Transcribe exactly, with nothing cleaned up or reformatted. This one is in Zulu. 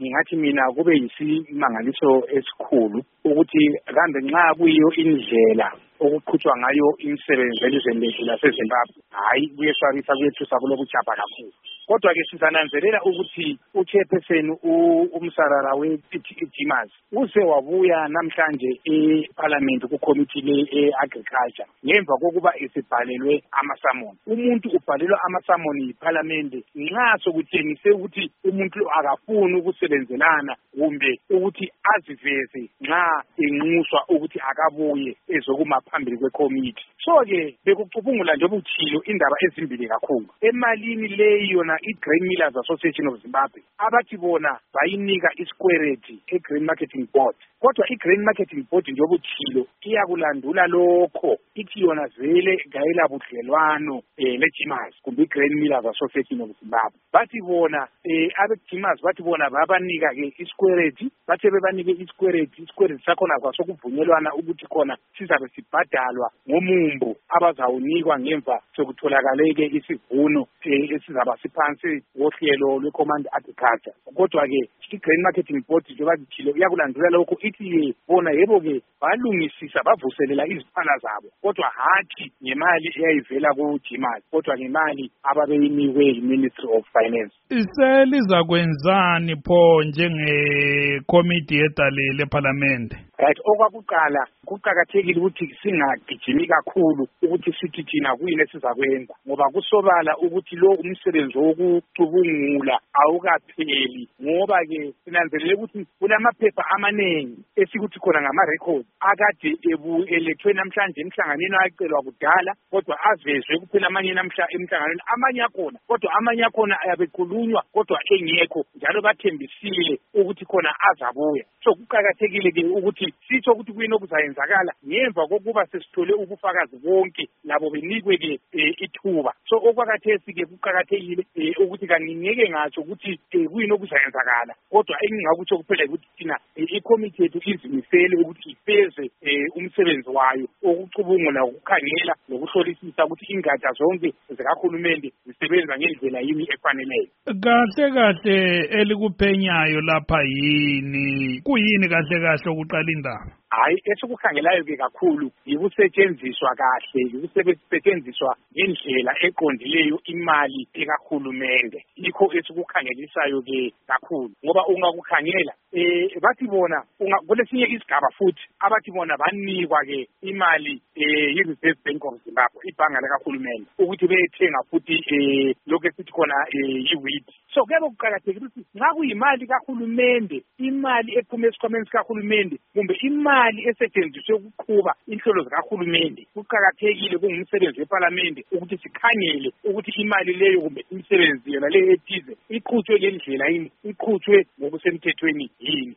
ngingathi mina kube yisimangaliso esikhulu ukuthi kambe nxa kuyiyo indlela okuqhutshwa ngayo imisebenzi elizweni lethu laseZimbabwe hayi kuyesabisa kuyethusa kulokujabha kakhulu. Kodwa-ke sizananzelela ukuthi uchairperson uMsarara we-Dimas uze wabuya namhlanje eParliament kucommittee le-agriculture ngemva kokuba esibhalelwe amasamoni. Umuntu ubhalelwa amasamoni yiParliament nxa sokutshengise ukuthi umuntu akafuni ukusebenzelana kumbe ukuthi aziveze nxa enxuswa ukuthi akabuye ezokuma phambili kwekomiti. So-ke bekucubungula nje ubuthilo indaba ezimbili kakhulu. Emalini leyi yona i-Grain Millers Association of Zimbabwe abathi bona bayinika isikwereti e-Grain Marketing Board. Kodwa i-Grain Marketing Board nje obuthilo iyakulandula lokho ithi yona vele gayela budlelwano eh leDimas kumbe i-Grain Millers Association of Zimbabwe. Bathi bona eh abeDimas bathi bona babanika ke isikwereti, bathe bebanike isikwereti, isikwereti sakhona kwasokuvunyelwana ukuthi khona sizabe sibhadalwa ngomumbu abazawunikwa ngemva sokutholakale ke isivuno esizaba siphansi wohlelo lwe-Command Agriculture. Kodwa-ke i-Grain Marketing Board njengoba ngithile iyakulandula lokho ithi bona yebo-ke balungisisa bavuselela iziphala zabo kodwa hathi ngemali eyayivela ku-Dimas kodwa ngemali ababeyinikwe yi-Ministry of Finance. Iseliza kwenzani pho njengekomiti yedale leParliament? Right, okwakuqala kuqakathekile ukuthi singagijimi kakhulu ukuthi sithi thina kuyini esizakwenza ngoba kusobala ukuthi lo umsebenzi wokucubungula awukapheli ngoba ke sinanzelele ukuthi kulamaphepha amaningi esikuthi khona ngama-records akade ebu-elethwe namhlanje emhlanganweni ayecelwa kudala kodwa avezwe kuphela amanye namhla emhlanganweni amanye akhona kodwa amanye akhona ayabekhulunywa kodwa engekho njalo bathembisile ukuthi khona azabuya. So kuqakathekile ke ukuthi sitsho ukuthi kuyini okuzayenzakala ngemva kokuba sesithole ubufakazi bonke labo benikwe ke ithuba. So okwakathesi ke kuqakathekile ukuthi kaningeke ngatsho ukuthi kuyini okuzayenzakala kodwa engingakutsho kuphela ukuthi thina ikomiti yethu izimisele ukuthi ifeze umsebenzi wayo okucubungula ukukhangela nokuhlolisisa ukuthi ingatsha zonke zikahulumende zisebenza ngendlela yini efaneleyo. Kahle kahle elikuphenyayo lapha yini kuyini kahle kahle okuqala indaba? Hayi esikukhangelayo ke kakhulu yikusetshenziswa kahle yikusetshenziswa ngendlela eqondileyo imali ekahulumende yikho esikukhangelisayo ke kakhulu ngoba ungakukhangela eh bathi bona kulesinye isigaba futhi abathi bona banikwa ke imali eh yi-Reserve Bank of Zimbabwe ibhanga lekahulumende ukuthi beyethenga futhi eh lokho esithi khona yi-wheat. So kuyaba kuqakathekile ukuthi nxa kuyimali kahulumende imali ephuma esikhwameni sikahulumende kumbe imali esetshenziswe ukuqhuba inhlolo zikahulumende kuqakathekile kungumsebenzi weParliament ukuthi sikhangele ukuthi imali leyo kumbe imisebenzi yona leyo ethize iqhutshwe ngendlela yini iqhutshwe ngokusemthethweni yini.